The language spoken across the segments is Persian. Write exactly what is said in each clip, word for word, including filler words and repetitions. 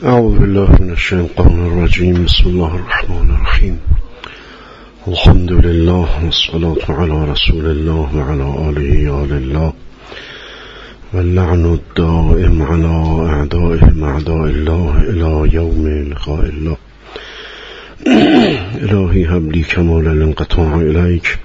اعوذ بالله من الشیطان الرجیم. بسم الله الرحمن الرحیم. الحمد لله والصلاة على رسول الله وعلى آله آل الله واللعن الدائم على أعدائهم أعداء الله إلى يوم لقاء الله. إلهي هب لي كمال الانقطاع إليك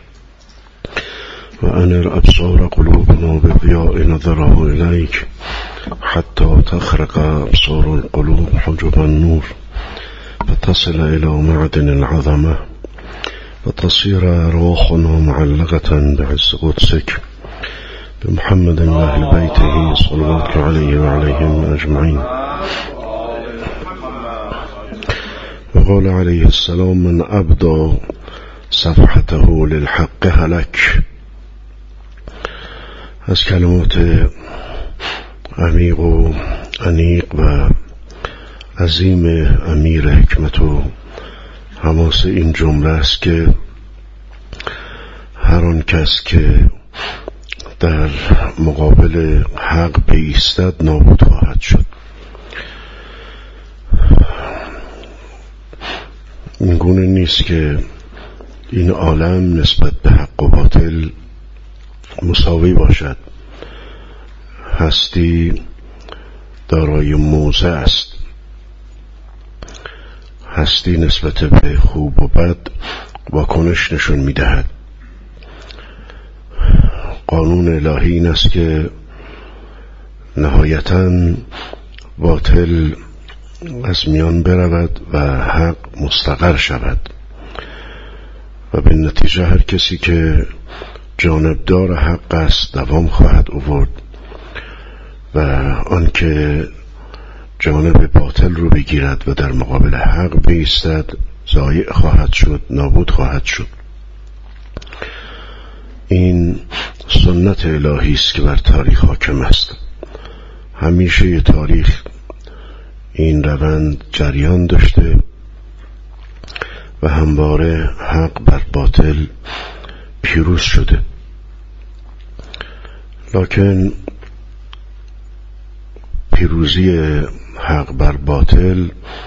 وأنر أبصار قلوبنا بضياء نظرها إليك حتى تخرق أبصار القلوب حجب النور فتصل إلى معدن العظمة وتصير أرواحنا معلقة بعز قدسك بمحمد وأهل بيته صلواتك عليه وعليهم أجمعين. وقال عليه السلام من أبدى صفحته للحق هلك. از کلمات عمیق و انیق و عظیم امیر حکمت و حماس این جمله است که هر آن کس که در مقابل حق بایستد نابود خواهد شد. این گونه نیست که این عالم نسبت به حق و باطل مساوی باشد. هستی دارای موزه است. هستی نسبت به خوب و بد واکنش نشون می‌دهد. قانون الهی این است که نهایتاً باطل از میان برود و حق مستقر شود و به نتیجه هر کسی که جانبدار حق است دوام خواهد آورد و آنکه جانب باطل رو بگیرد و در مقابل حق بایستد ضایع خواهد شد، نابود خواهد شد. این سنت الهی است که بر تاریخ حاکم است. همیشه تاریخ این روند جریان داشته و همواره حق بر باطل پیروز شده. لکن پیروزی حق بر باطل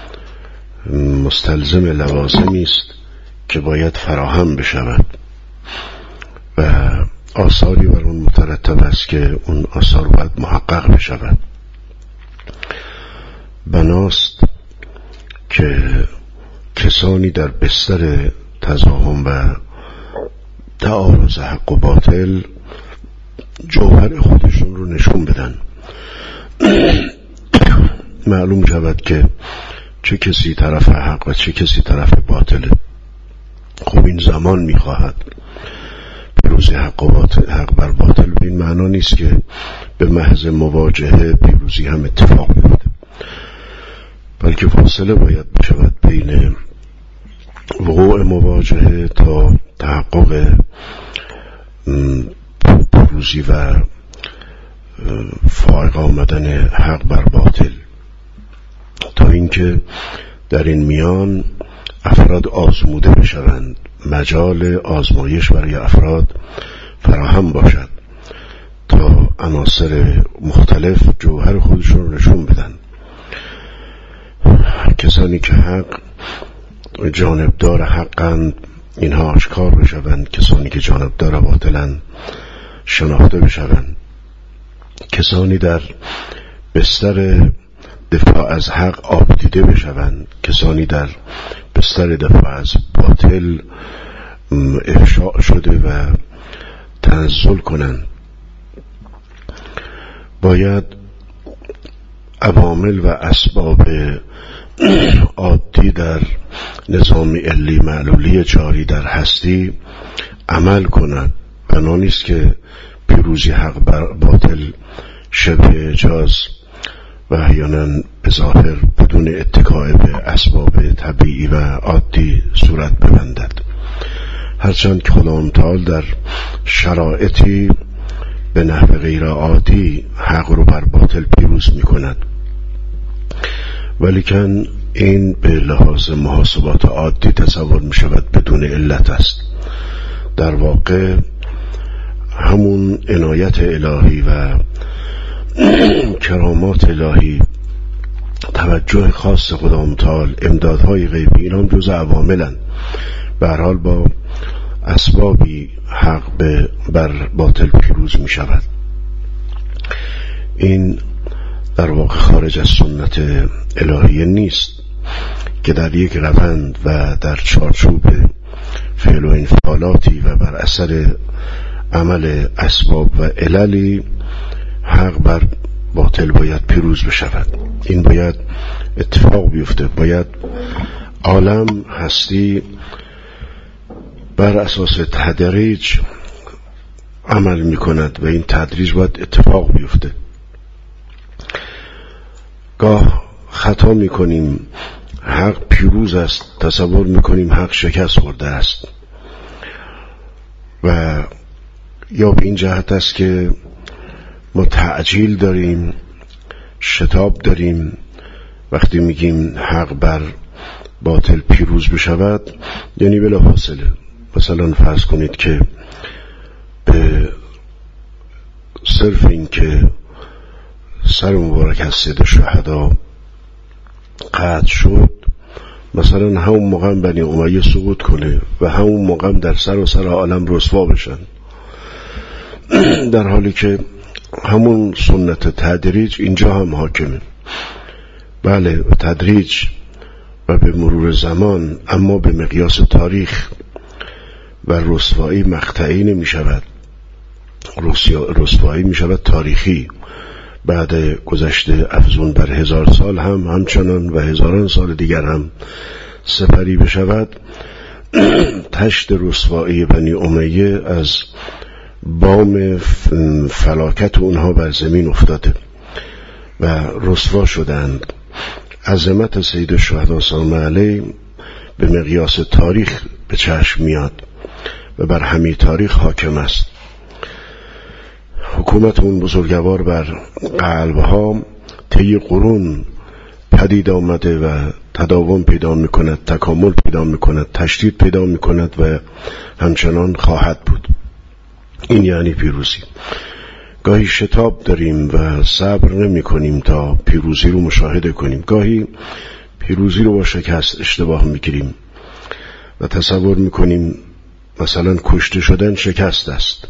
مستلزم لوازمی است که باید فراهم بشود و آثاری بر اون مترتب است که اون آثار باید محقق بشود. بناست که کسانی در بستر تزاحم و تعارض حق و باطل جوهر خودشون رو نشون بدن. معلوم شود که چه کسی طرف حق و چه کسی طرف باطله. خب این زمان میخواهد. پیروزی حق و باطل، حق بر باطل به این معنا نیست که به محض مواجهه پیروزی هم اتفاق بیفته، بلکه فاصله باید بشود بین وقوع مواجهه تا تحقق پیروزی و فائق آمدن حق بر باطل، تا اینکه در این میان افراد آزموده بشوند، مجال آزمایش برای افراد فراهم باشد تا عناصر مختلف جوهر خودشون رو نشون بدن. کسانی که حق جانبدار حقند اینها آشکار بشوند، کسانی که جانبدار باطلند شناخته بشوند. کسانی در بستر دفاع از حق آب دیده بشوند، کسانی در بستر دفاع از باطل افشاء شده و تنزل کنند. باید عوامل و اسباب عادی در نظام علی معلولی جاری در هستی عمل کند. بنا نیست که پیروزی حق بر باطل شبه اجاز و احیانا به ظاهر بدون اتکاء به اسباب طبیعی و عادی صورت ببندد، هرچند که خدا تعالی در شرایطی به نحو غیر عادی حق رو بر باطل پیروز می کند. ولیکن این به لحاظ محاسبات عادی تصور می شود بدون علت است. در واقع همون عنایت الهی و کرامات الهی توجه خاص خدا متعال، امدادهای غیبی، این هم جز عواملن. به هر حال با اسبابی حق به بر باطل پیروز می شود. این در واقع خارج از سنت الهیه نیست که در یک روند و در چارچوب فعل و انفعالاتی و بر اثر عمل اسباب و عللی حق بر باطل باید پیروز بشود. این باید اتفاق بیفته. باید عالم هستی بر اساس تدریج عمل می کند و این تدریج باید اتفاق بیفته. گاه خطا می کنیم، حق پیروز است، تصور می کنیم حق شکست خورده است، و یا به این جهت است که ما تعجیل داریم، شتاب داریم. وقتی میگیم حق بر باطل پیروز بشود یعنی بلا فاصله. مثلا فرض کنید که به صرف این که سر مبارک از سید شهدا قطع شد، مثلا همون موقع بنی امیه سقوط کنه و همون موقع در سر و سر عالم رسوا بشن، در حالی که همون سنت تدریج اینجا هم حاکمه. بله تدریج و به مرور زمان، اما به مقیاس تاریخ و رسوایی مقطعی نمی شود. رسوایی می شود تاریخی. بعد گذشته افزون بر هزار سال هم همچنان و هزاران سال دیگر هم سپری بشود. تشت رسوایی بنی امیه از بام فلاکت اونها بر زمین افتاده و رسوا شدند. عظمت سید الشهدا سلام علیه به مقیاس تاریخ به چشم میاد و بر همه تاریخ حاکم است. حکومت اون بزرگوار بر قلبها طی قرون پدید آمده و تداوم پیدا میکند، تکامل پیدا میکند، تشدید پیدا میکند و همچنان خواهد بود. این یعنی پیروزی. گاهی شتاب داریم و صبر نمی کنیم تا پیروزی رو مشاهده کنیم. گاهی پیروزی رو با شکست اشتباه میگیریم و تصور میکنیم مثلا کشته شدن شکست است،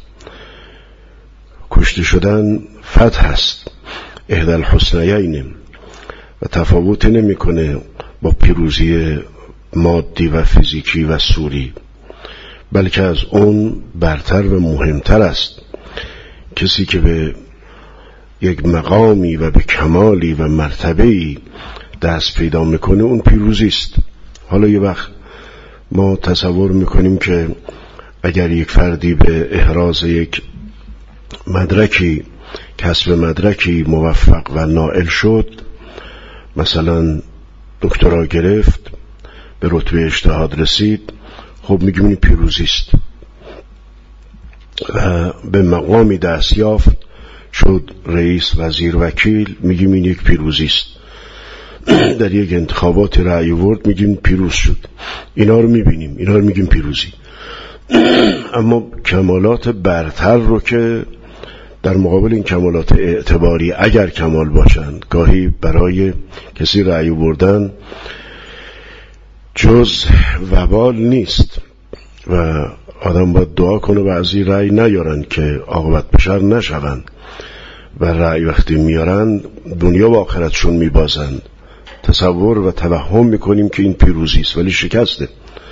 کشته شدن فتح است، احدی الحسنیین، و تفاوت نمیکنه با پیروزی مادی و فیزیکی و سوری، بلکه از اون برتر و مهمتر است. کسی که به یک مقامی و به کمالی و مرتبه‌ای دست پیدا میکنه اون پیروزی است. حالا یه وقت ما تصور میکنیم که اگر یک فردی به احراز یک مدرکی، کسب مدرکی موفق و نائل شد، مثلا دکترا گرفت، به رتبه اجتهاد رسید، خب میگیم این پیروزی است. و به مقامی دست یافت، شد رئیس، وزیر، وکیل، میگیم این یک پیروزی است. در یک انتخابات رأی آورد، میگیم پیروز شد. اینا رو میبینیم، اینا رو میگیم پیروزی. اما کمالات برتر رو که در مقابل این کمالات اعتباری اگر کمال باشند، گاهی برای کسی رأی آوردن جز وبال نیست و آدم باید دعا کنه و از این رأی نیارن که عاقبت به شر نشوند، و رأی وقتی میارن دنیا و آخرتشون میبازند. تصور و توهم میکنیم که این پیروزی است ولی شکسته.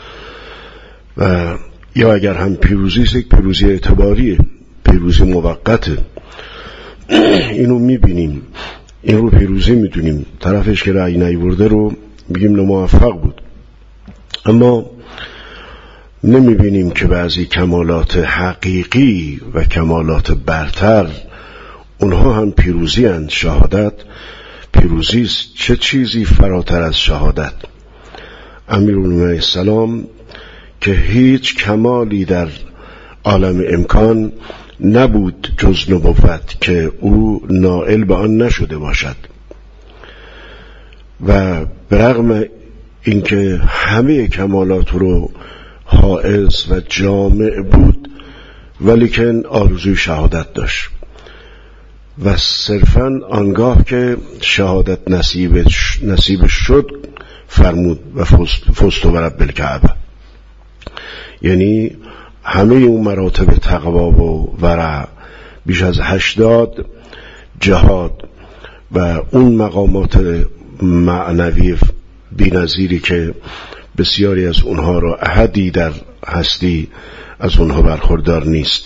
و یا اگر هم پیروزی است، یک پیروزی اعتباریه، پیروزی موقته. اینو میبینیم، این رو پیروزی میدونیم. طرفش که رأی نیورده رو میگیم ناموفق بود. اما نمیبینیم که بعضی کمالات حقیقی و کمالات برتر اونها هم پیروزی اند. شهادت پیروزی است. چه چیزی فراتر از شهادت؟ امیرالمومنین علیه السلام که هیچ کمالی در عالم امکان نبود جز نبوت که او نائل به آن نشده باشد، و برغم اینکه همه کمالات رو حائز و جامع بود، ولیکن آرزوی شهادت داشت. و صرفاً آنگاه که شهادت نصیبش نصیبش شد فرمود و فزت برب الکعبه. یعنی همه اون مراتب تقوا و ورع، بیش از هشتاد جهاد و اون مقامات معنوی بی‌نظیری که بسیاری از اونها را احدی در هستی از اونها برخوردار نیست،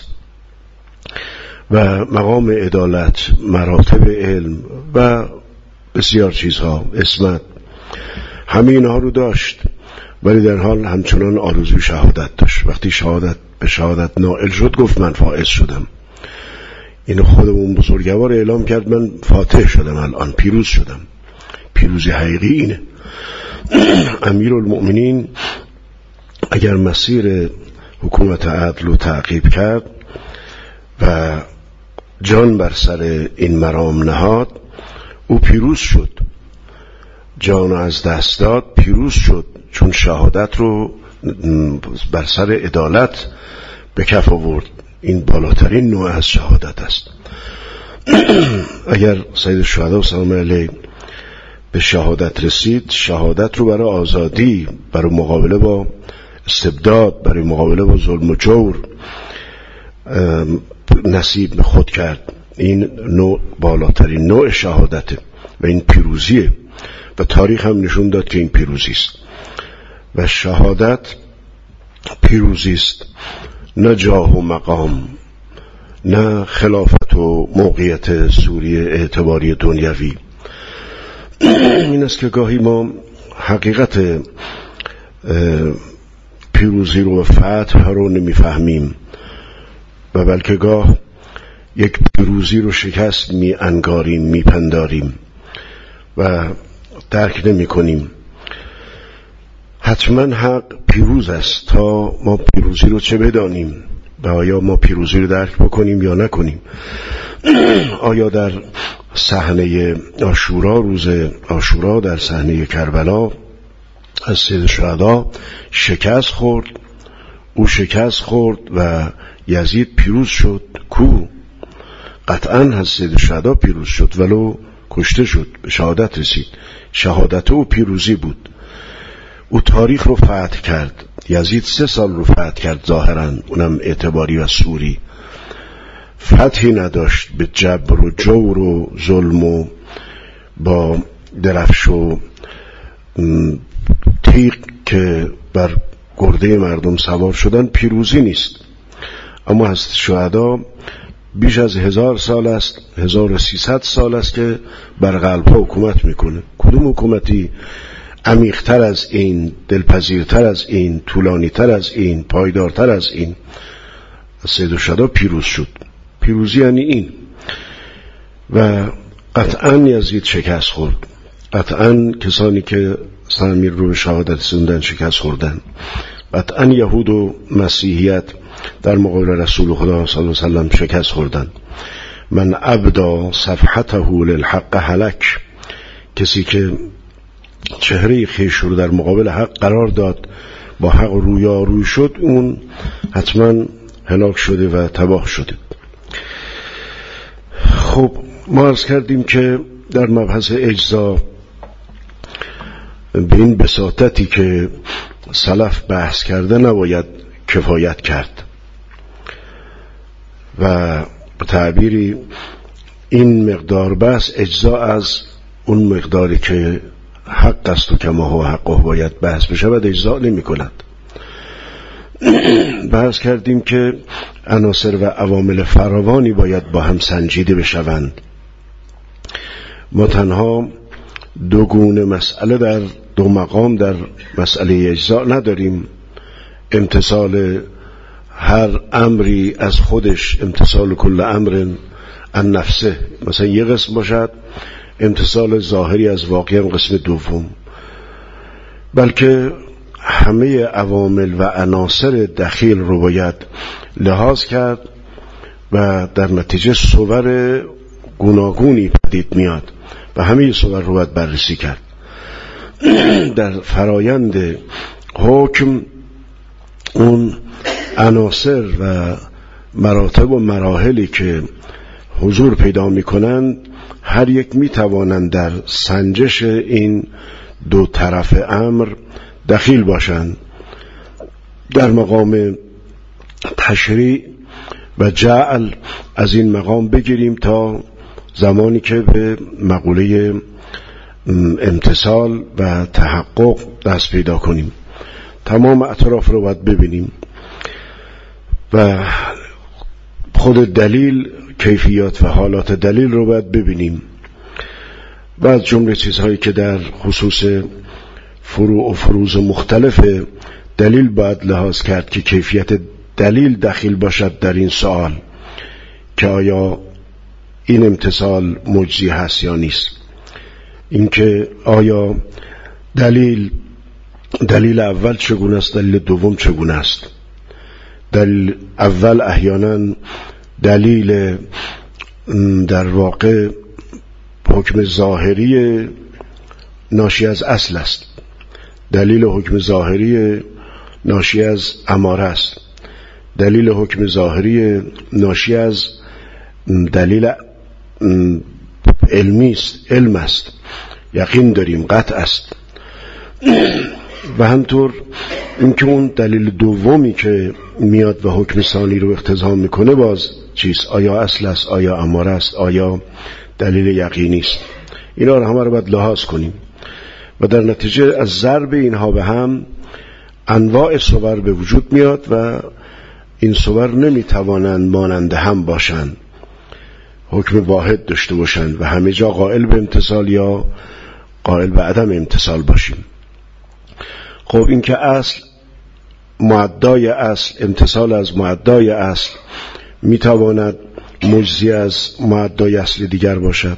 و مقام عدالت، مراتب علم و بسیار چیزها، عصمت، همه اینها رو داشت، ولی در حال همچنان آرزوی شهادت داشت. وقتی شهادت به شهادت نائل شد گفت من فائز شدم. این خودمون بزرگوار اعلام کرد من فاتح شدم، الان پیروز شدم. پیروزی حقیقی اینه. امیرالمؤمنین اگر مسیر حکومت عدل رو تعقیب کرد و جان بر سر این مرام نهاد، او پیروز شد. جان از دست داد، پیروز شد، چون شهادت رو بر سر عدالت به کف آورد. این بالاترین نوع از شهادت است. اگر سید الشهدا سلام علیه به شهادت رسید، شهادت رو برای آزادی، برای مقابله با استبداد، برای مقابله با ظلم و جور نصیب خود کرد. این نوع بالاترین نوع شهادته و این پیروزیه و تاریخ هم نشون داد که این پیروزی است. و شهادت پیروزی است، نه جاه و مقام، نه خلافت و موقعیت سوری اعتباری دنیوی. این است که گاهی ما حقیقت پیروزی رو و فتح رو نمیفهمیم و بلکه گاه یک پیروزی رو شکست می انگاریم، می پنداریم و درک نمی کنیم. حتما حق پیروز است تا ما پیروزی رو چه بدانیم و آیا ما پیروزی رو درک بکنیم یا نکنیم. آیا در صحنه عاشورا، روز عاشورا در صحنه کربلا از سید الشهدا شکست خورد، او شکست خورد و یزید پیروز شد؟ کو قطعا از سید الشهدا پیروز شد، ولو کشته شد، به شهادت رسید. شهادت او پیروزی بود. او تاریخ رو فتح کرد. یزید سه سال رو فتح کرد ظاهراً، اونم اعتباری و سوری. فتحی نداشت به جبر و جور و ظلم و با درفش و تیغ که بر گرده مردم سوار شدن پیروزی نیست. اما از شهدا بیش از هزار سال است، هزار و سیصد سال است که بر قلب‌ها حکومت میکنه. کدوم حکومتی عمیق‌تر از این، دلپذیرتر از این، طولانی‌تر از این، پایدارتر از این؟ سید الشهدا پیروز شد. پیروزی یعنی این. و قطعاً یزید شکست خورد. قطعاً کسانی که امیر رو به شهادت رسوندن شکست خوردن. قطعاً یهود و مسیحیت در مقابل رسول خدا صلی الله علیه و سلم شکست خوردن. من ابدا صفحته للحق هلک، کسی که چهره خویش رو در مقابل حق قرار داد، با حق رویاروی شد، اون حتما هلاک شده و تباه شده. خب ما عرض کردیم که در مبحث اجزا به این بساطتی که سلف بحث کرده نباید کفایت کرد و به تعبیری این مقدار بحث اجزا از اون مقداری که حق است و کما هو حقه باید بحث بشه و اجزا نمی کند. بحث کردیم که عناصر و عوامل فراوانی باید با هم سنجیده بشوند. ما تنها دو گونه مسئله در دو مقام در مسئله اجزا نداریم. امتصال هر امری از خودش، امتصال کل امر عن نفسه، مثلا یه قسم باشد، امتصال ظاهری از واقعی هم قسم دوم، بلکه همه عوامل و عناصر دخیل رو باید لحاظ کرد و در نتیجه صور گوناگونی پدید میاد و همه صور رو باید بررسی کرد. در فرایند حکم اون عناصر و مراتب و مراحلی که حضور پیدا می کنند، هر یک می توانند در سنجش این دو طرف امر دخیل باشند. در مقام تشریع و جعل از این مقام بگیریم تا زمانی که به مقوله امتثال و تحقق دست پیدا کنیم. تمام اطراف رو باید ببینیم و خود دلیل، کیفیات و حالات دلیل رو باید ببینیم و از جمله چیزهایی که در خصوص فروع و فروز مختلف دلیل باید لحاظ کرد که کیفیت دلیل دخیل باشد در این سوال که آیا این امتثال مجزی هست یا نیست. اینکه آیا دلیل دلیل اول چگونه است، دلیل دوم چگونه است. دلیل اول احیانا دلیل در واقع حکم ظاهری ناشی از اصل است، دلیل حکم ظاهری ناشی از اماره است، دلیل حکم ظاهری ناشی از دلیل علمی است، علم است، یقین داریم، قطع است. و همطور اینکه اون دلیل دومی که میاد و حکم ثانی رو اقتضا میکنه باز چیست؟ آیا اصل است، آیا اماره است، آیا دلیل یقینی است؟ اینا رو همه رو باید لحاظ کنیم و در نتیجه از ضرب اینها به هم انواع صور به وجود میاد و این صور نمیتوانند مانند هم باشند، حکم واحد داشته باشند و همه جا قائل به امتثال یا قائل به عدم امتثال باشیم. خب این که اصل معدای اصل، امتثال از معدای اصل میتواند مجزی از معدای اصل دیگر باشد،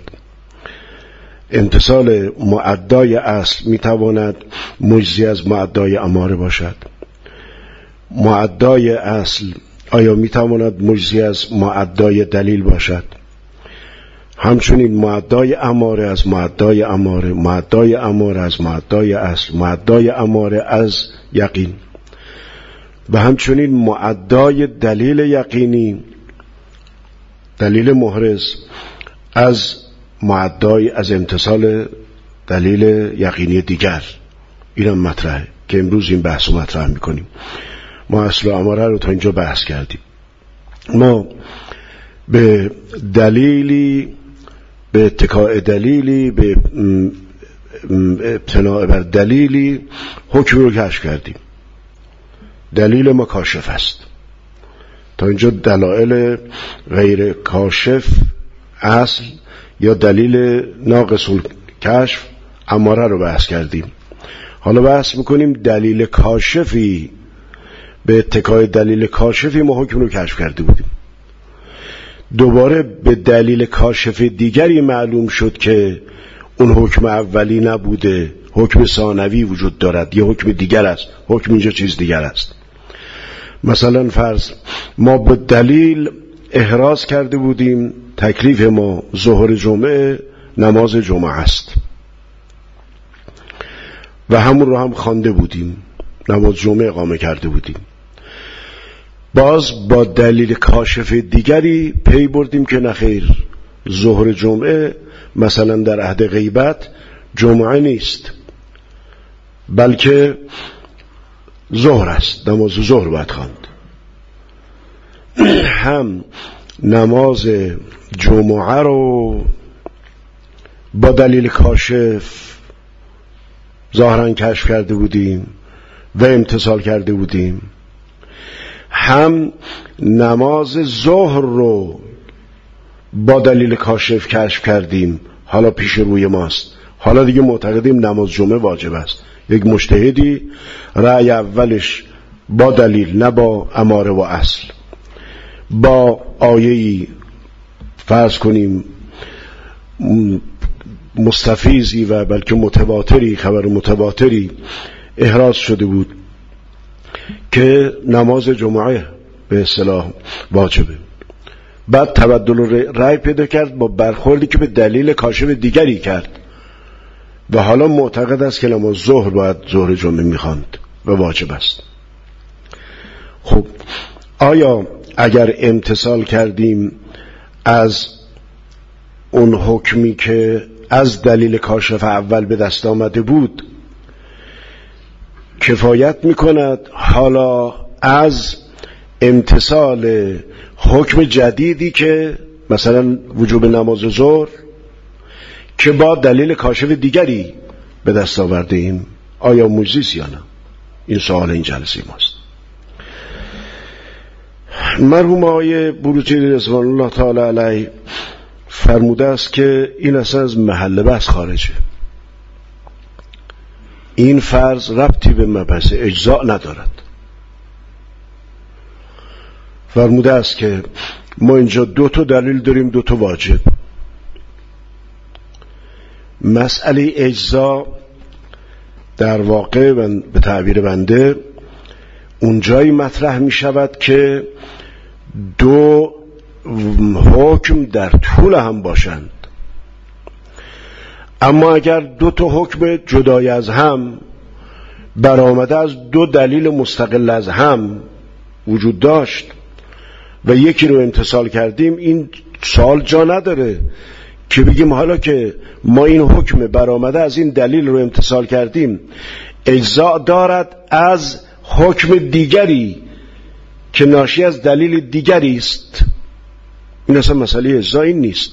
امتثال معدای اصل میتواند مجزی از معدای اماره باشد، معدای اصل آیا میتواند مجزی از معدای دلیل باشد، همچنین معدای اماره از معدای اماره، معدای اماره از معدای اصل، معدای اماره از یقین و همچنین معدای دلیل یقینی، دلیل محرز از معدای از امتثال دلیل یقینی دیگر. اینم مطرحه که امروز این بحث رو مطرح میکنیم. ما اصل و اماره رو تا اینجا بحث کردیم. ما به دلیلی، به اتکاء دلیلی، به ابتناء بر دلیلی حکم رو کشف کردیم. دلیل ما کاشف است. تا اینجا دلائل غیر کاشف اصل یا دلیل ناقص الکشف اماره رو بحث کردیم. حالا بحث میکنیم دلیل کاشفی، به اتکاء دلیل کاشفی ما حکم رو کشف کرده بودیم. دوباره به دلیل کاشف دیگری معلوم شد که اون حکم اولی نبوده، حکم ثانوی وجود دارد، یه حکم دیگر است، حکم اینجا چیز دیگر است. مثلا فرض ما به دلیل احراز کرده بودیم تکلیف ما ظهر جمعه نماز جمعه است و همون رو هم خوانده بودیم، نماز جمعه اقامه کرده بودیم. باز با دلیل کاشف دیگری پی بردیم که نخیر، ظهر جمعه مثلا در عهد غیبت جمعه نیست بلکه ظهر است، نماز ظهر باید خواند. هم نماز جمعه رو با دلیل کاشف ظاهرا کشف کرده بودیم و امتثال کرده بودیم، هم نماز ظهر رو با دلیل کاشف کشف کردیم، حالا پیش روی ماست، حالا دیگه معتقدیم نماز جمعه واجب است. یک مجتهدی رأی اولش با دلیل، نه با اماره و اصل، با آیه‌ای فرض کنیم مستفیضی و بلکه متواتری، خبر متواتری احراز شده بود که نماز جمعه به اصطلاح واجبه. بعد تبدل رأی پیدا کرد با برخوردی که به دلیل کاشف دیگری کرد و حالا معتقد است که نماز ظهر باید ظهر جمعه میخواند و واجب است. خب آیا اگر امتثال کردیم از اون حکمی که از دلیل کاشف اول به دست آمده بود کفایت میکند، حالا از امتثال حکم جدیدی که مثلا وجوب نماز ظهر که با دلیل کاشف دیگری به دست آورده ایم آیا مجزیست یا نه؟ این سوال این جلسه ماست. مرحوم آقای بروجردی رضوان الله تعالی علیه فرموده است که این اصلا از محل بحث خارجه، این فرض ربطی به مبحث اجزاء ندارد. فرموده است که ما اینجا دو تا دلیل داریم، دو تا واجب. مسئله اجزاء در واقع به تعبیر بنده اونجایی مطرح می شود که دو حکم در طول هم باشند، اما اگر دو تا حکم جدای از هم برآمده از دو دلیل مستقل از هم وجود داشت و یکی رو امتثال کردیم، این سوال جا نداره که بگیم حالا که ما این حکم برآمده از این دلیل رو امتثال کردیم اجزاء دارد از حکم دیگری که ناشی از دلیل دیگری است. این اصلا مسئله اجزاء این نیست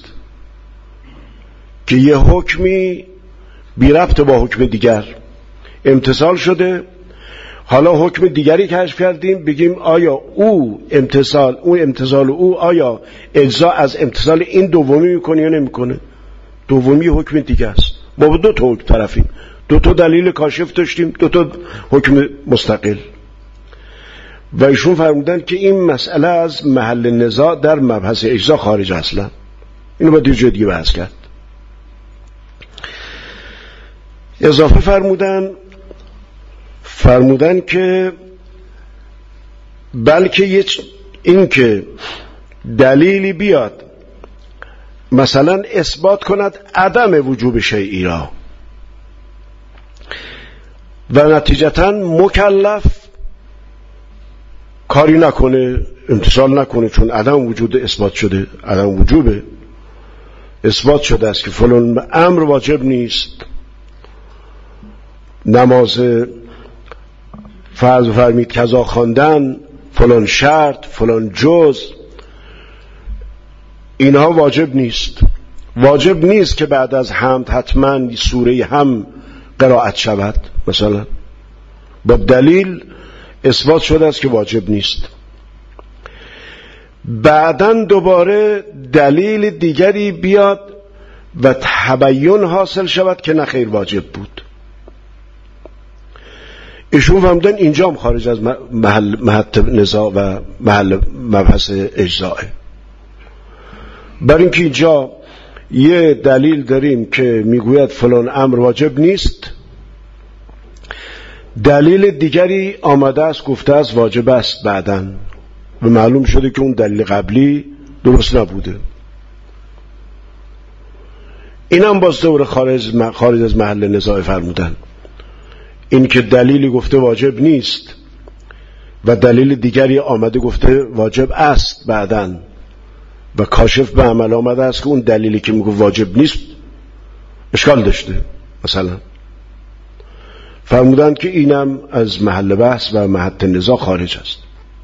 که یه حکمی بی ربط با حکم دیگر امتثال شده، حالا حکم دیگری کشف کردیم بگیم آیا او امتثال او امتثال او آیا اجزاء از امتثال این دومی میکنه یا نمیکنه؟ دومی حکم دیگه است. ما با دو تا حکم طرفیم، دو تا دلیل کاشف داشتیم، دو تا حکم مستقل. و ایشون فرمودن که این مسئله از محل نزاع در مبحث اجزاء خارج اصلا، اینو باید یه جای دیگه بحث کرد. اضافه فرمودن فرمودن که بلکه این که دلیلی بیاد مثلا اثبات کند عدم وجوب شیئی را و نتیجتاً مکلف کاری نکنه، امتثال نکنه، چون عدم وجود اثبات شده، عدم وجوبه اثبات شده است که فلان امر واجب نیست، نماز فرض فرمید قضا خواندن، فلان شرط، فلان جز، اینها واجب نیست. واجب نیست که بعد از حمد حتما سوره هم قرائت شود، مثلا با دلیل اثبات شده است که واجب نیست. بعداً دوباره دلیل دیگری بیاد و تبیین حاصل شود که نه خیر واجب بود. ایشون فهمیدن اینجا هم خارج از محل محط نزاع و محل مبحث اجزاء. برای اینکه اینجا یه دلیل داریم که میگوید فلان امر واجب نیست، دلیل دیگری آمده است گفته است واجب است بعداً و معلوم شده که اون دلیل قبلی درست نبوده. این هم باز دوره خارج, خارج از محل نزاع فرمودن. این که دلیلی گفته واجب نیست و دلیل دیگری آمده گفته واجب است بعداً و کاشف به عمل آمده است که اون دلیلی که میگه واجب نیست اشکال داشته، مثلا فرمودند که اینم از محل بحث و محط نزاع خارج است.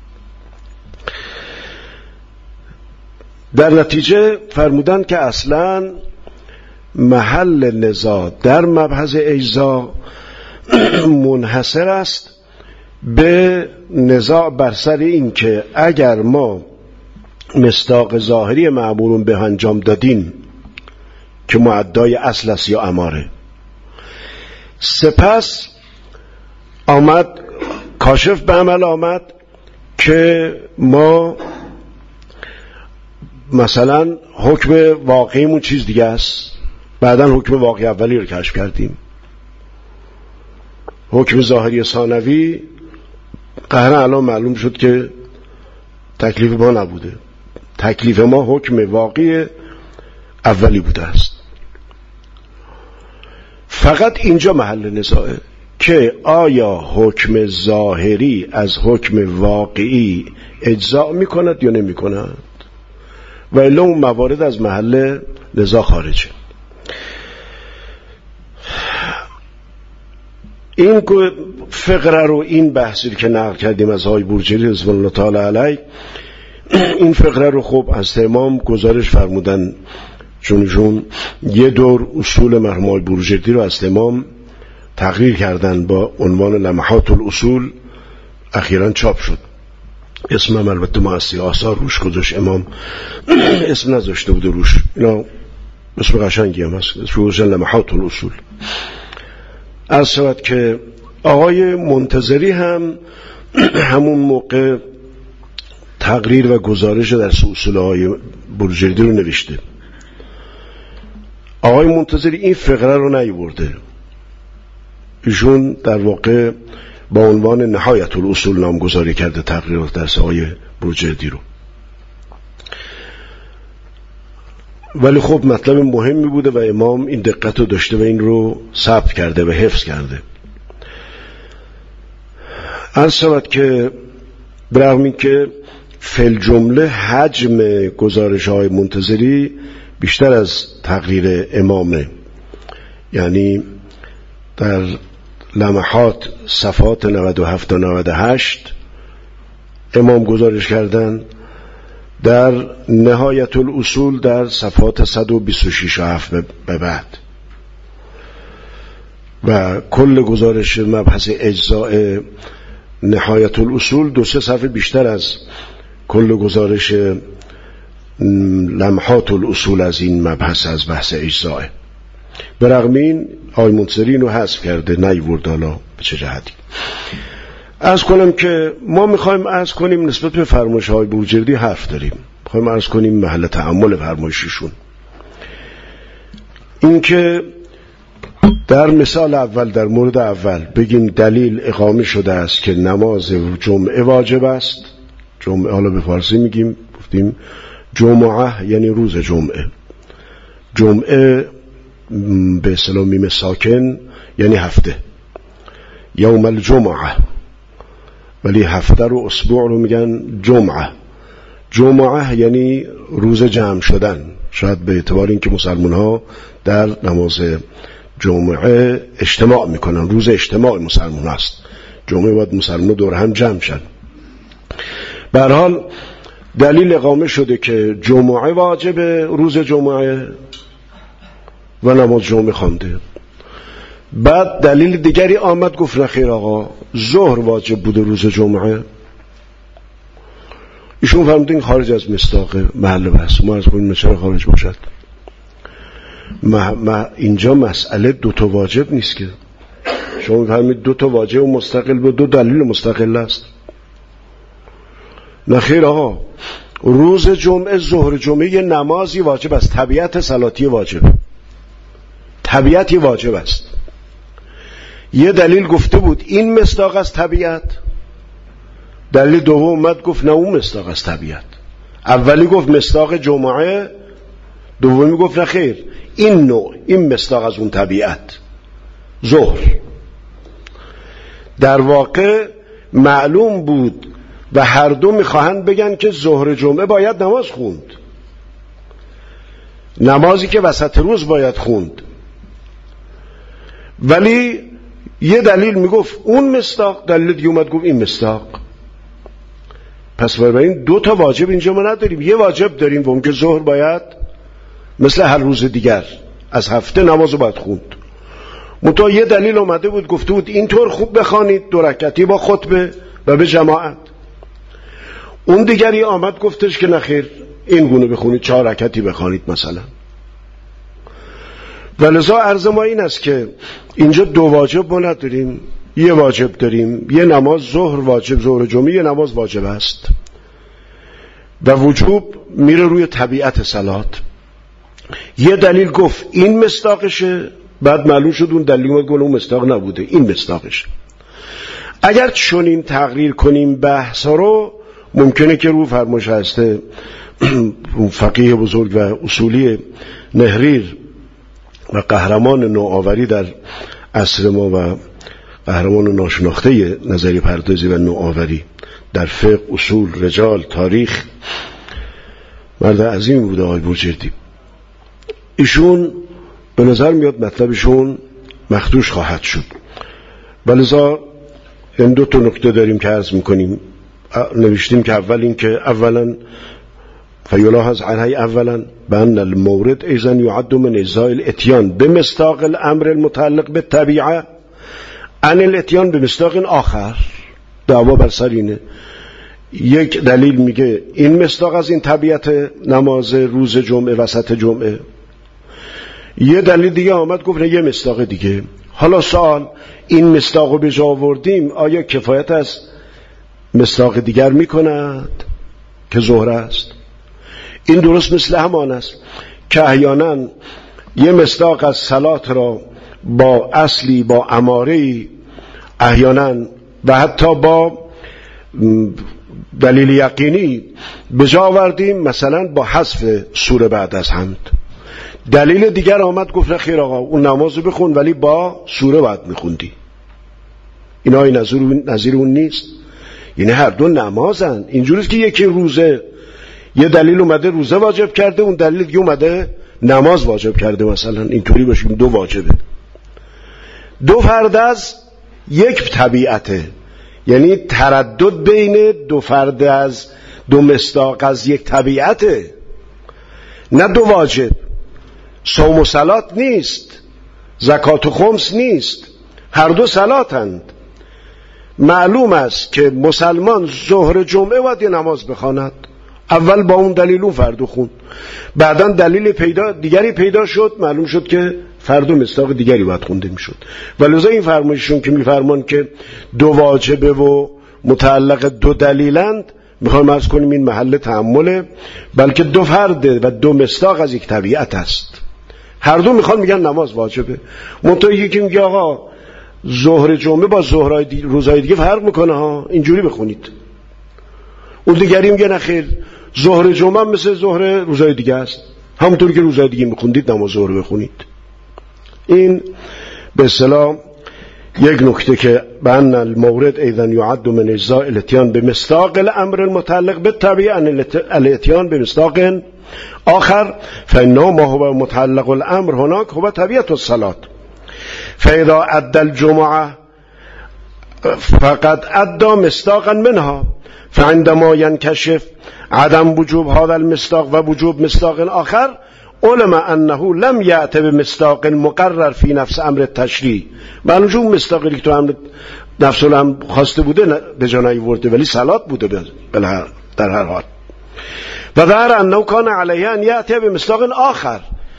در نتیجه فرمودند که اصلا محل نزاع در مبحث اجزاء منحصر است به نزاع بر سر این که اگر ما مصداق ظاهری مأمورون به انجام دادیم که معدای اصل است یا اماره، سپس آمد کاشف به عمل آمد که ما مثلا حکم واقعیمون چیز دیگه است، بعداً حکم واقعی اولی رو کشف کردیم، حکم ظاهری ثانوی قهرا الان معلوم شد که تکلیف ما نبوده، تکلیف ما حکم واقعی اولی بوده است. فقط اینجا محل نزاعه که آیا حکم ظاهری از حکم واقعی اجزاء میکند یا نمیکند. و الا اون موارد از محل نزاع خارجه. این فقره رو، این بحثی که نقل کردیم از آقای بروجردی رضوان الله تعالی علیه، این فقره رو خب از امام گزارش فرمودن، چون چون یه دور اصول مرحوم آقای بروجردی رو از امام تقریر کردن با عنوان لمحات الاصول، اخیراً چاپ شد. اسمم البته مؤسسی آثار روش گذاشت، امام اسم نذاشته بود روش، اینا اسم قشنگی هم هست، روش لمحات الاصول. از شود که آقای منتظری هم همون موقع تقریر و گزارش در اصول های بروجردی رو نوشته. آقای منتظری این فقره رو نیاورده، ایشون در واقع با عنوان نهایت الاصول نامگذاری کرده تقریرات درس آقای بروجردی رو. ولی خب مطلب مهمی بوده و امام این دقت رو داشته و این رو ثبت کرده و حفظ کرده. عرض شود که برغم این که فی جمله حجم گزارش های منتظری بیشتر از تقریر امامه، یعنی در لمحات صفحات نود و هفت تا نود و هشت امام گزارش کردن، در نهایت الاصول در صفحات صد و بیست و شش و هفت به بعد، و کل گزارش مبحث اجزاء نهایت الاصول دو سه صفحه بیشتر از کل گزارش لمحات الاصول از این مبحث از بحث اجزاء. برغم این آقای منتظری اینو حذف کرده، نیورد. حالا به چه جهتی عرض کنم که ما میخوایم عرض کنیم نسبت به فرمایش های بروجردی حرف داریم، میخوایم عرض کنیم محل تأمل فرمایششون. این که در مثال اول، در مورد اول بگیم دلیل اقامه شده است که نماز جمعه واجب است. جمعه حالا به فارسی میگیم، گفتیم جمعه یعنی روز جمعه، جمعه به اصطلاح میم ساکن یعنی هفته، یوم الجمعه، ولی هفته رو اسبوع رو میگن جمعه. جمعه یعنی روز جمع شدن، شاید به اعتبار اینکه مسلمان ها در نماز جمعه اجتماع میکنن، روز اجتماع مسلمان است، جمعه باید مسلمان دور هم جمع شن. به هر حال دلیل اقامه شده که جمعه واجبه، روز جمعه، و نماز جمعه خوانده. بعد دلیل دیگری آمد گفت نخیر آقا، ظهر واجب بوده روز جمعه. ایشون فرمودین خارج از مصداق محل بحث. ما از کنیم چرا خارج باشد؟ ما ما اینجا مسئله دو تا واجب نیست که شما فرمید دو تا واجب و مستقل به دو دلیل مستقل است. نخیر آقا، روز جمعه ظهر جمعه یه نمازی واجب است، طبیعت صلاتی واجب، طبیعتی واجب است. یه دلیل گفته بود این مصداق از طبیعت، دلیل دوم اومد گفت نه اون مصداق از طبیعت. اولی گفت مصداق جمعه، دومی گفت نه خیر این نوع، این مصداق از اون طبیعت ظهر. در واقع معلوم بود و هر دو میخواهند بگن که ظهر جمعه باید نماز خوند، نمازی که وسط روز باید خوند، ولی یه دلیل میگفت اون مصداق، دلیل دیگه اومد گفت این مصداق. پس بنابراین دو تا واجب اینجا ما نداریم، یه واجب داریم و اون که ظهر باید مثل هر روز دیگر از هفته نمازو باید خوند. منتها یه دلیل اومده بود گفته بود اینطور خوب بخوانید دو رکعتی با خطبه و به جماعت. اون دیگری آمد گفتش که نخیر این گونه بخونید، چهار رکعتی بخوانید مثلا. ولذا عرض ما این است که اینجا دو واجب ما نداریم، یه واجب داریم، یه نماز ظهر واجب، ظهر جمعه یه نماز واجب است و وجوب میره روی طبیعت صلات. یه دلیل گفت این مصداقشه، بعد معلوم شد اون دلیل اومد گفت اون مصداق نبوده، این مصداقشه. اگر چنین تقریر کنیم بحث ها رو، ممکنه که رو فرمایش هسته فقیه بزرگ و اصولی نهریر و قهرمان نوآوری در عصر ما و قهرمان ناشناخته نظری پردازی و نوآوری در فقه، اصول، رجال، تاریخ، مرد عظیمی بوده آقای بروجردی. ایشون به نظر میاد مطلبشون مخدوش خواهد شد، ولذا این دو تا نکته داریم که عرض میکنیم. نوشتیم که اول این که اولا فیلاحظ علیه اولا بان المورد ایضا یعد من اجزاء الاتیان بمصداق الامر المتعلق بالطبیعه عن الاتیان بمصداق آخر. دعوا بر سر اینه. یک دلیل میگه این مصداق از این طبیعت نماز روز جمعه وسط جمعه، یه دلیل دیگه آمد گفت نه یه مصداق دیگه. حالا سوال این مصداق رو به جا آوردیم آیا کفایت از مصداق دیگر میکند که ظهر است؟ این درست مثل همان است که احیانا یه مصداق از صلات را با اصلی با اماره‌ای احیانا و حتی با دلیل یقینی به جا آوردیم، مثلا با حذف سوره بعد از حمد. دلیل دیگر آمد گفت خیر آقا اون نماز رو بخون ولی با سوره بعد میخوندی. اینا نظیر اون نیست. یعنی هر دو نمازن. اینجوریست که یکی روزه یه دلیل اومده روزه واجب کرده، اون دلیل دیگه اومده نماز واجب کرده، مثلا اینطوری باشیم دو واجبه. دو فرد از یک طبیعته، یعنی تردد بین دو فرد از دو مصداق از یک طبیعته، نه دو واجب. صوم و صلات نیست، زکات و خمس نیست، هر دو صلاتند. معلوم است که مسلمان ظهر جمعه باید نماز بخواند، اول با اون دلیل اون فردو خوند، بعدا دلیل پیدا دیگری پیدا شد، معلوم شد که فرد و مصداق دیگری باید خونده میشد. ولذا این فرمایششون که میفرمان که دو واجبه و متعلق دو دلیلند، میخوایم عرض کنیم این محل تأمله، بلکه دو فرده و دو مصداق از یک طبیعت است. هر دو میخوان میگن نماز واجبه. منتها یکی میگه آقا ظهر جمعه با ظهرهای دی... روزهای دیگه فرق میکنه ها، اینجوری بخونید. اون دیگری میگه نخیر ظهر جمعه مثل ظهر روزهای دیگه است، همونطوری که روزهای دیگه میخوندید نماز ظهر بخونید. این به اصطلاح یک نکته که بان المورد ایضا یعد من اجزاء الاتیان بمصداق الامر المتعلق بالطبیعه ان الاتیان بمصداق آخر فانه ما هو متعلق الامر هناك هو طبیعه الصلاه فاذا ادى الجمعه فقد ادى مصداقا منها فعندما ينكشف عدم وجوب هذا المصداق و وجوب مصداق آخر علم انه لم یأت بمصداق مقرر فی نفس امر التشریع. معلوم شد مصداقی که تو امر نفس الامر خواسته بوده به جا نیاورده، ولی صلات بوده در هر حال. و ظهر انه کان علیه ان یأتی بمصداق آخر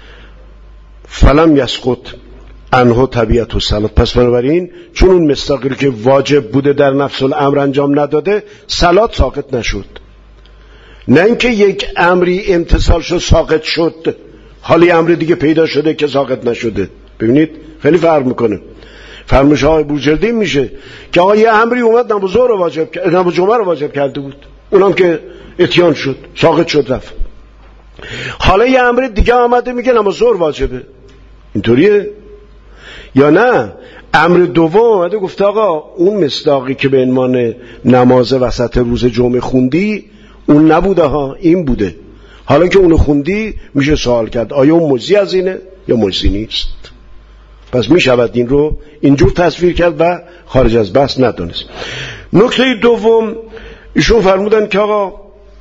فلم یسقط عنه طبیعت الصلات. پس بنابراین چون اون مصداقی که واجب بوده در نفس الامر انجام نداده، صلات ساقط نشد. نه اینکه یک امری امتصال شد ساقط شد، حالی امری دیگه پیدا شده که ساقط نشده. ببینید خیلی فرق میکنه. فرمایش های بروجردی میشه که آقا یه امری اومد نماز ظهر رو واجب کرد، نماز جمعه رو واجب کرده بود، اونم که اتیان شد ساقط شد رفت. حالا یه امری دیگه آمده میگه نماز ظهر واجبه. اینطوریه یا نه؟ امر دوم اومده گفته آقا اون مصداقی که به عنوان نماز وسط روز جمعه خوندی اون نبوده ها، این بوده. حالا که اونو خوندی میشه سوال کرد آیا اون مجزی از اینه یا مجزی نیست. پس میشود این رو اینجور تصویر کرد و خارج از بحث ندانست. نکته دوم ایشون فرمودن که آقا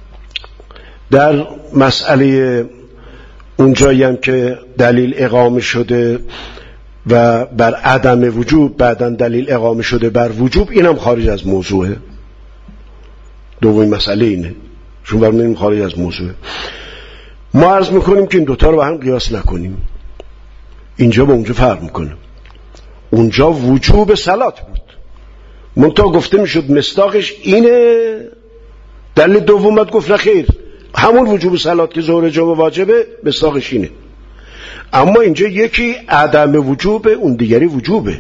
در مسئله اونجایی هم که دلیل اقامه شده و بر عدم وجوب بعداً دلیل اقامه شده بر وجوب، اینم خارج از موضوعه. دومین مسئله اینه، چون برمونیم خارج از موضوعه. ما عرض میکنیم که این دوتا رو با هم قیاس نکنیم. اینجا با اونجا فرق میکنه. اونجا وجوب صلات بود، منتها گفته میشد مصداقش اینه، دلیل دومت گفت نخیر همون وجوب صلات که ظهر جمعه واجبه مصداقش اینه. اما اینجا یکی عدم وجوبه، اون دیگری وجوبه.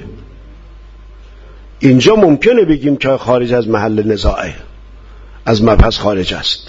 اینجا ممکنه بگیم که خارج از محل نزاعه، از مبحث خارج است.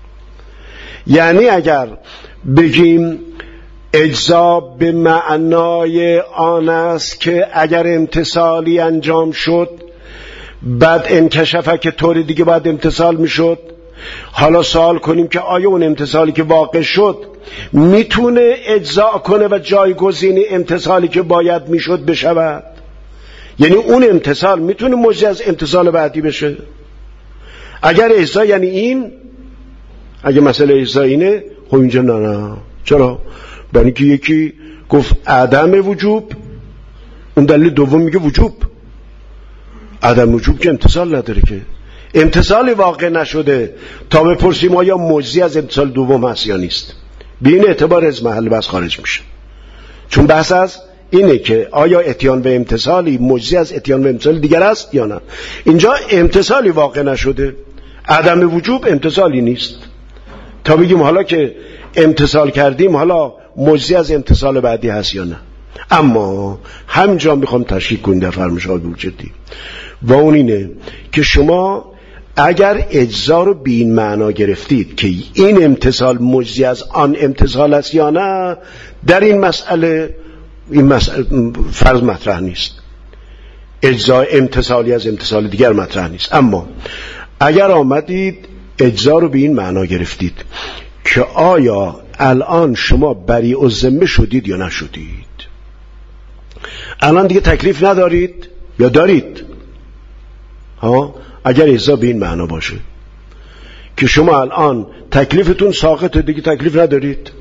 یعنی اگر بگیم اجزا به معنای آن است که اگر امتثالی انجام شد بعد انکشفه که طور دیگه باید امتثال می شد، حالا سوال کنیم که آیا اون امتثالی که واقع شد میتونه اجزا کنه و جایگزین امتثالی که باید میشد بشود؟ یعنی اون امتثال میتونه مجزی از امتثال بعدی بشه؟ اگر اجزا یعنی این، اگه مسئله اجزا اینه، خب اینجا نه نه. چرا؟ برای اینکه یکی گفت عدم وجوب، اون دلیل دوم میگه وجوب. عدم وجوب که امتثال نداره، که امتثالی واقع نشده تا بپرسیم آیا مجزی از امتثال دوم هست یا نیست. به این اعتبار از محل بحث خارج میشه، چون بحث از اینه که آیا اتیان به امتثالی مجزی از اتیان به امتثال دیگر است یا نه. اینجا امتثالی واقع نشده، عدم وجوب امتثالی نیست تا بگیم حالا که امتثال کردیم حالا مجزی از امتثال بعدی هست یا نه. اما همینجا میخوام تشکیک کنیم در فرمایش آقای بروجردی، و اون اینه که شما اگر اجزا رو به این معنا گرفتید که این امتثال مجزی از آن امتثال است یا نه، در این مسئله این مسئله فرض مطرح نیست، اجزا امتثالی از امتثال دیگر مطرح نیست. اما اگر آمدید اجزا رو به این معنا گرفتید که آیا الان شما بریء الذمه شدید یا نشدید، الان دیگه تکلیف ندارید یا دارید، ها، اگر اجزا به این معنا باشه که شما الان تکلیفتون ساقطه، دیگه تکلیف ندارید،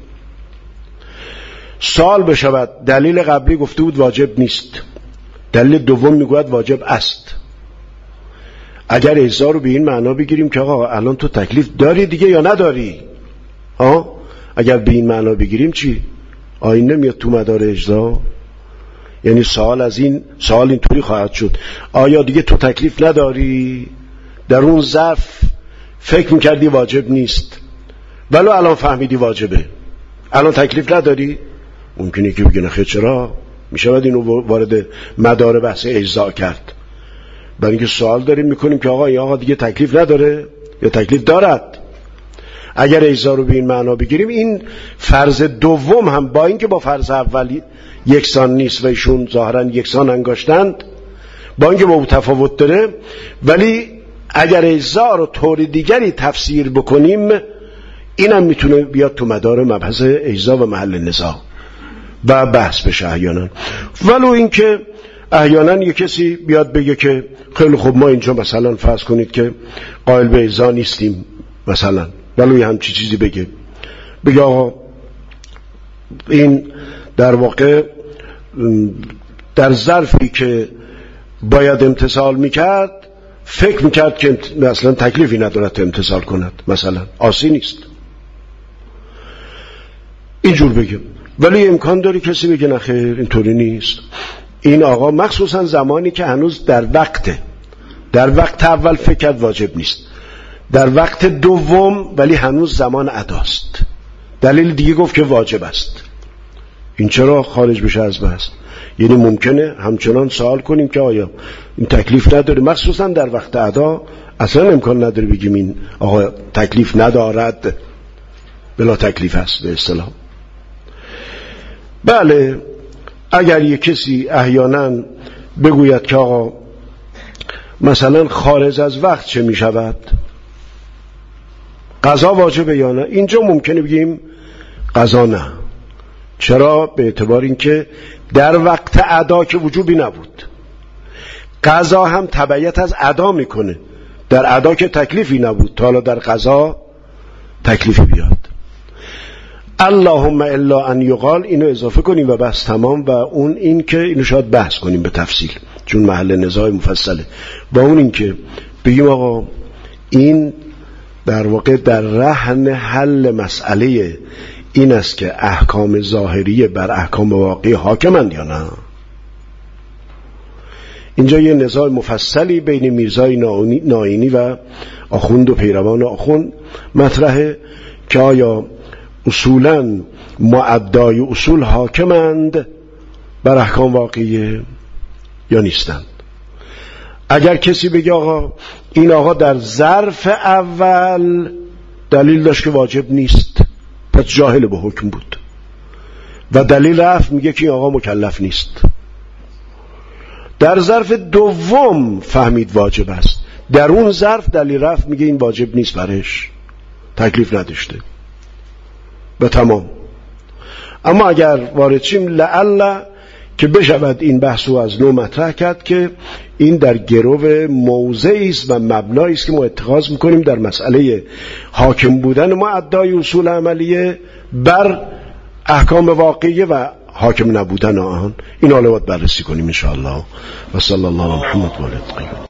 سوال بشود دلیل قبلی گفته بود واجب نیست، دلیل دوم میگوید واجب است. اگر اجزا رو به این معنا بگیریم که آقا الان تو تکلیف داری دیگه یا نداری، ها، اگر به این معنا بگیریم چی؟ آینه میاد تو مدار اجزا. یعنی سوال از این سوال اینطوری خواهد شد آیا دیگه تو تکلیف نداری؟ در اون ظرف فکر میکردی واجب نیست ولو الان فهمیدی واجبه، الان تکلیف نداری؟ ممکنه که بگه نخیر چرا؟ میشود اینو وارد مدار بحث اجزا کرد، برای اینکه سوال داریم میکنیم که آقا یا آقا دیگه تکلیف نداره یا تکلیف دارد. اگر اجزا رو به این معنا بگیریم، این فرض دوم هم با اینکه با فرض اولی یکسان نیست و ایشون ظاهرا یکسان انگاشتند، با اینکه با او تفاوت داره، ولی اگر اجزا رو طور دیگری تفسیر بکنیم اینم میتونه بیاد تو مدار مبحث اجزا و محل نزاع و بحث بشه احیانا. ولو اینکه احیانا یک کسی بیاد بگه که خیلی خوب ما اینجا مثلا فرض کنید که قائل به اجزا نیستیم مثلا، ولو یه همچی چیزی بگه بگه آقا این در واقع در ظرفی که باید امتثال میکرد فکر میکرد که مثلا تکلیفی ندارد امتثال کند، مثلا آسی نیست، اینجور بگیم. ولی امکان داری کسی بگه نخیر اینطوری نیست، این آقا مخصوصا زمانی که هنوز در وقت در وقت اول فکر کرد واجب نیست، در وقت دوم ولی هنوز زمان اداست، دلیل دیگه گفت که واجب است، این چرا خارج بشه از بحث؟ یعنی ممکنه همچنان سوال کنیم که آیا این تکلیف نداره، مخصوصا در وقت ادا اصلا امکان نداره بگیم این آقا تکلیف ندارد، بلا تکلیف است به اصطلاح. بله، اگر یک کسی احیانا بگوید که آقا مثلا خارج از وقت چه می شود، قضا واجبه یا نه، اینجا ممکنه بگیم قضا نه. چرا؟ به اعتبار اینکه در وقت ادا که وجوبی نبود، قضا هم تبعیت از ادا میکنه، در ادا که تکلیفی نبود تا حالا در قضا تکلیفی بیاد. اللهم الا ان یقال، اینو اضافه کنیم و بس تمام. و اون این که اینو شاید بحث کنیم به تفصیل چون محل نزاع مفصله، و اون این که بگیم آقا این در واقع در رهن حل مسئله این است که احکام ظاهریه بر احکام واقعی حاکمند یا نه. اینجا یه نزاع مفصلی بین میرزای ناینی و آخوند و پیروان آخوند مطرحه که آیا اصولاً معدای اصول حاکمند بر احکام واقعیه یا نیستند. اگر کسی بگه آقا این آقا در ظرف اول دلیل داشت که واجب نیست، پس جاهل به حکم بود، و دلیل رفع میگه که این آقا مکلف نیست. در ظرف دوم فهمید واجب است، در اون ظرف دلیل رفع میگه این واجب نیست برش، تکلیف نداشته به تمام. اما اگر وارد شیم لعل که بشود این بحث رو از نو مطرح کرد که این در گرو موضعی است و مبنایی است که ما اتخاذ میکنیم در مسئله حاکم بودن ما ادعای اصول عملیه بر احکام واقعیه و حاکم نبودن آن. این حالا باید بررسی کنیم ان شاء الله. و صلی الله علی محمد و علی